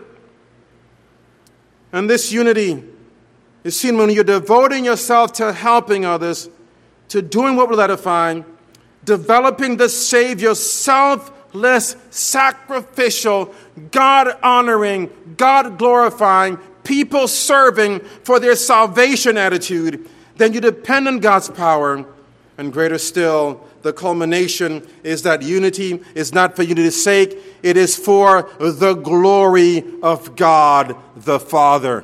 And this unity is seen when you're devoting yourself to helping others, to doing what will edify, developing the Savior, selfless, sacrificial, God-honoring, God-glorifying, people-serving for their salvation attitude. Then you depend on God's power. And greater still, the culmination is that unity is not for unity's sake. It is for the glory of God the Father.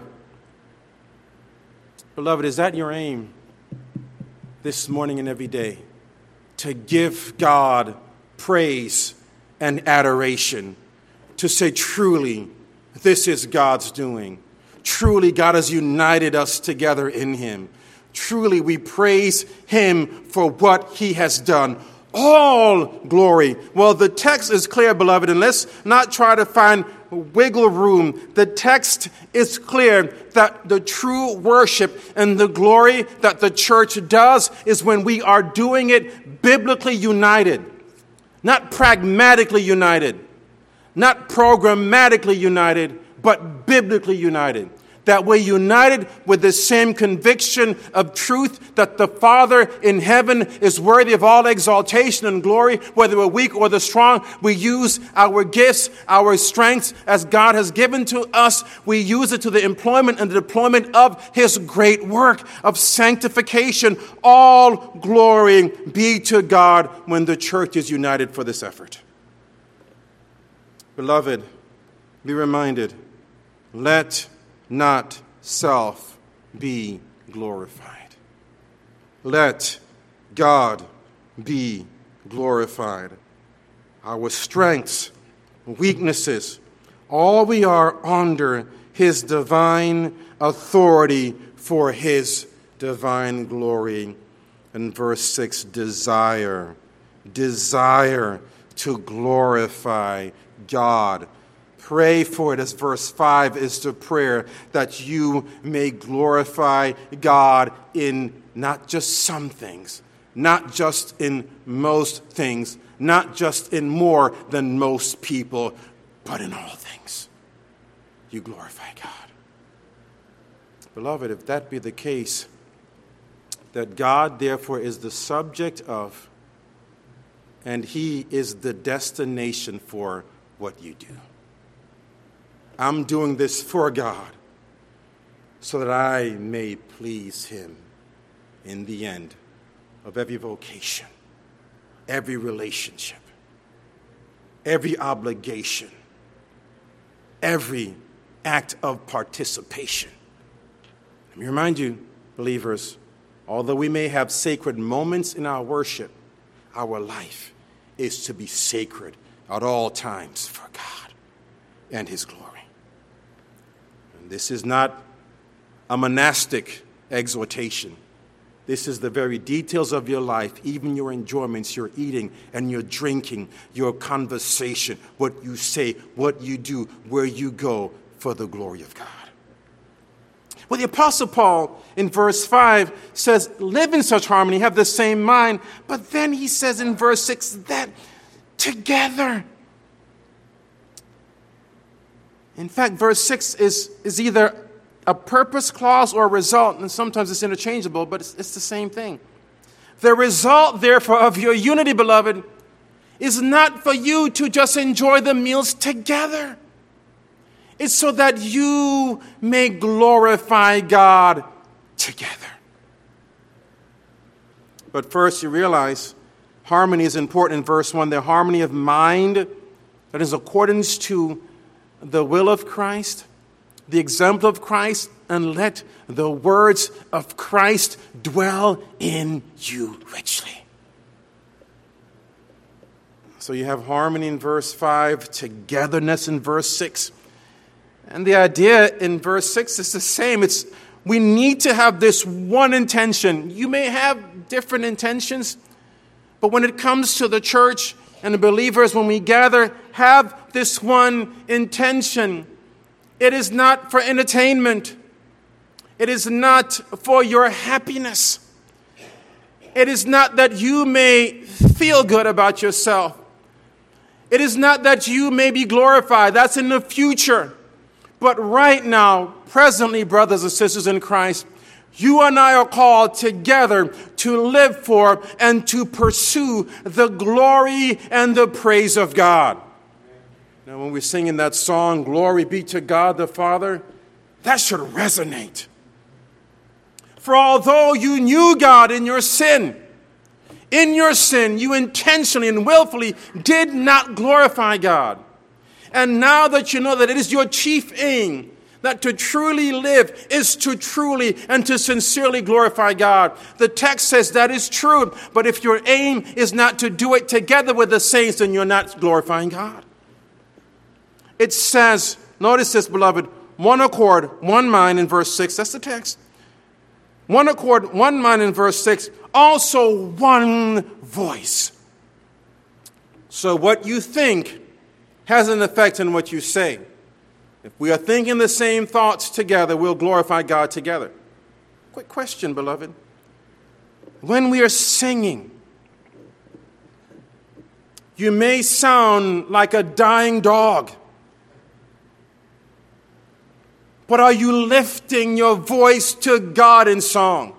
Beloved, is that your aim this morning and every day? To give God praise and adoration. To say, truly, this is God's doing. Truly, God has united us together in him. Truly, we praise him for what he has done. All glory. Well, the text is clear, beloved, and let's not try to find wiggle room. The text is clear that the true worship and the glory that the church does is when we are doing it biblically united, not pragmatically united, not programmatically united, but biblically united. That we're united with the same conviction of truth that the Father in heaven is worthy of all exaltation and glory, whether we're weak or the strong. We use our gifts, our strengths as God has given to us. We use it to the employment and the deployment of his great work of sanctification. All glory be to God when the church is united for this effort. Beloved, be reminded, let not self be glorified. Let God be glorified. Our strengths, weaknesses, all we are under his divine authority for his divine glory. And verse six, desire, desire to glorify God. Pray for it, as verse five is the prayer, that you may glorify God in not just some things, not just in most things, not just in more than most people, but in all things. You glorify God. Beloved, if that be the case, that God therefore is the subject of, and he is the destination for what you do. I'm doing this for God so that I may please him in the end of every vocation, every relationship, every obligation, every act of participation. Let me remind you, believers, although we may have sacred moments in our worship, our life is to be sacred at all times for God and his glory. This is not a monastic exhortation. This is the very details of your life, even your enjoyments, your eating and your drinking, your conversation, what you say, what you do, where you go, for the glory of God. Well, the Apostle Paul in verse five says, live in such harmony, have the same mind. But then he says in verse six that together. In fact, verse six is, is either a purpose clause or a result, and sometimes it's interchangeable, but it's, it's the same thing. The result, therefore, of your unity, beloved, is not for you to just enjoy the meals together. It's so that you may glorify God together. But first, you realize harmony is important in verse one. The harmony of mind that is accordance to the will of Christ, the example of Christ, and let the words of Christ dwell in you richly. So you have harmony in verse five, togetherness in verse six. And the idea in verse six is the same. It's we need to have this one intention. You may have different intentions, but when it comes to the church and the believers, when we gather, have this one intention. It is not for entertainment. It is not for your happiness. It is not that you may feel good about yourself. It is not that you may be glorified. That's in the future. But right now, presently, brothers and sisters in Christ, you and I are called together to live for and to pursue the glory and the praise of God. Now, when we're singing that song, Glory Be to God the Father, that should resonate. For although you knew God in your sin, in your sin, you intentionally and willfully did not glorify God. And now that you know that it is your chief aim, that to truly live is to truly and to sincerely glorify God. The text says that is true, but if your aim is not to do it together with the saints, then you're not glorifying God. It says, notice this, beloved, one accord, one mind in verse six. That's the text. One accord, one mind in verse six. Also one voice. So what you think has an effect on what you say. If we are thinking the same thoughts together, we'll glorify God together. Quick question, beloved. When we are singing, you may sound like a dying dog. But are you lifting your voice to God in song?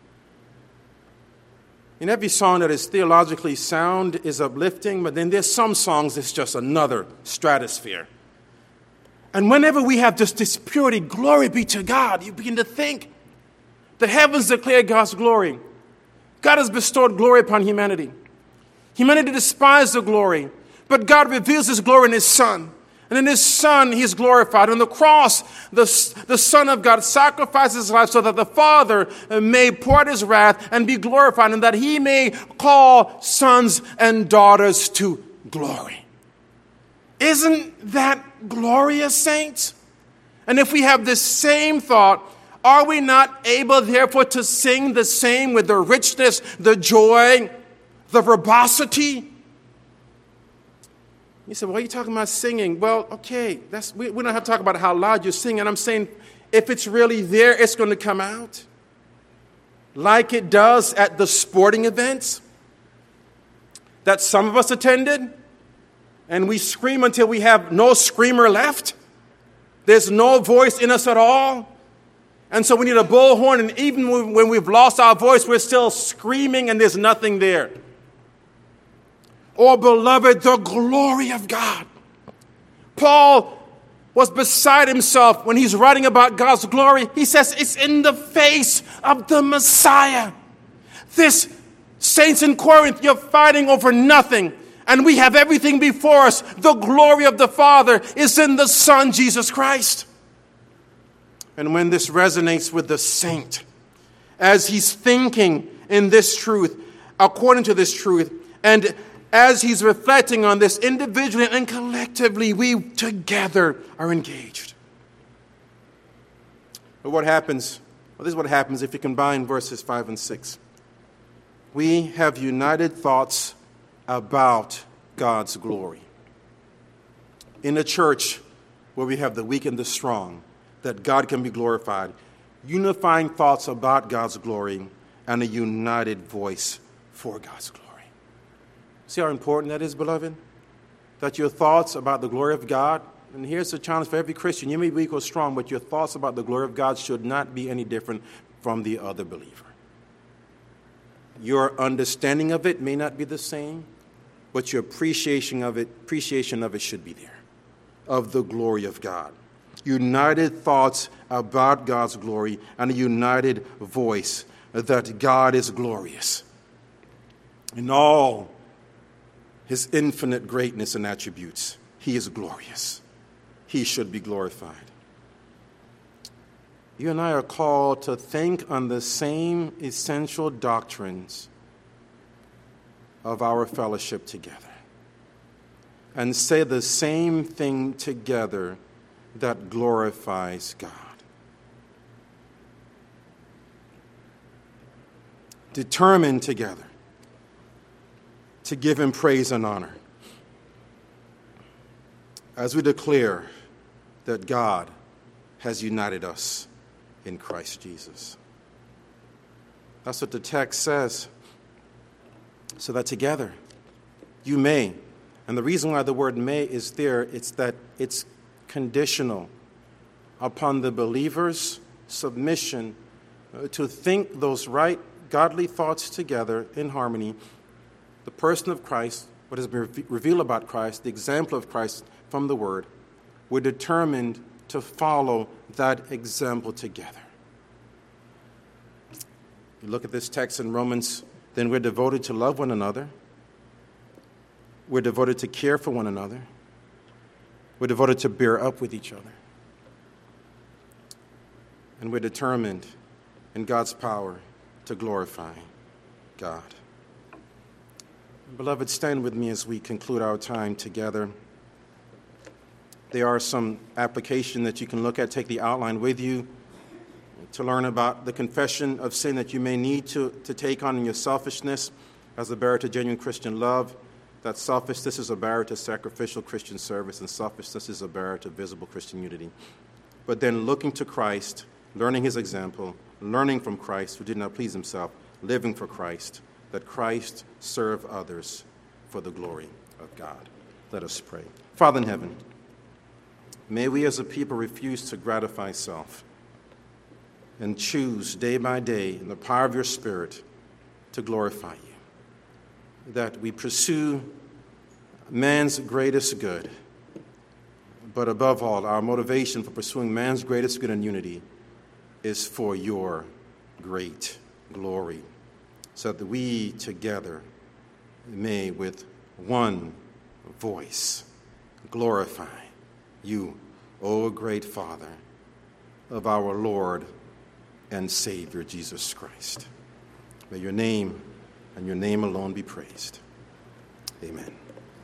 In every song that is theologically sound is uplifting, but then there's some songs that's just another stratosphere. And whenever we have just this purity, glory be to God, you begin to think the heavens declare God's glory. God has bestowed glory upon humanity. Humanity despised the glory, but God reveals his glory in his Son. And in his Son, he is glorified. On the cross, the, the Son of God sacrificed his life so that the Father may pour out his wrath and be glorified, and that he may call sons and daughters to glory. Isn't that glorious, saints? And if we have the same thought, are we not able, therefore, to sing the same with the richness, the joy, the verbosity? You said, well, what are you talking about singing? Well, okay, that's we, we don't have to talk about how loud you're singing. I'm saying if it's really there, it's going to come out. Like it does at the sporting events that some of us attended, and we scream until we have no screamer left. There's no voice in us at all. And so we need a bullhorn, and even when we've lost our voice, we're still screaming and there's nothing there. Oh, beloved, the glory of God. Paul was beside himself when he's writing about God's glory. He says it's in the face of the Messiah. This, saints in Corinth, you're fighting over nothing. And we have everything before us. The glory of the Father is in the Son, Jesus Christ. And when this resonates with the saint, as he's thinking in this truth, according to this truth, and as he's reflecting on this individually and collectively, we together are engaged. But what happens? Well, this is what happens if you combine verses five and six. We have united thoughts about God's glory. In a church where we have the weak and the strong, that God can be glorified, unifying thoughts about God's glory, and a united voice for God's glory. See how important that is, beloved? That your thoughts about the glory of God, and here's the challenge for every Christian, you may be equal strong, but your thoughts about the glory of God should not be any different from the other believer. Your understanding of it may not be the same, but your appreciation of it, appreciation of it should be there, of the glory of God. United thoughts about God's glory and a united voice that God is glorious in all his infinite greatness and attributes. He is glorious. He should be glorified. You and I are called to think on the same essential doctrines of our fellowship together and say the same thing together that glorifies God. Determined together to give him praise and honor as we declare that God has united us in Christ Jesus. That's what the text says. So that together you may, and the reason why the word may is there, it's that it's conditional upon the believer's submission uh, to think those right godly thoughts together in harmony. The person of Christ, what has been re- revealed about Christ, the example of Christ from the Word, we're determined to follow that example together. You look at this text in Romans, then we're devoted to love one another. We're devoted to care for one another. We're devoted to bear up with each other. And we're determined in God's power to glorify God. Beloved, stand with me as we conclude our time together. There are some applications that you can look at. Take the outline with you to learn about the confession of sin that you may need to, to take on in your selfishness as a barrier to genuine Christian love. That selfishness is a barrier to sacrificial Christian service, and selfishness is a barrier to visible Christian unity. But then looking to Christ, learning his example, learning from Christ who did not please himself, living for Christ, that Christ serve others for the glory of God. Let us pray. Father in heaven, may we as a people refuse to gratify self and choose day by day in the power of your Spirit to glorify you. That we pursue man's greatest good, but above all, our motivation for pursuing man's greatest good and unity is for your great glory, so that we together may with one voice glorify you, O great Father of our Lord and Savior Jesus Christ. May your name and your name alone be praised. Amen.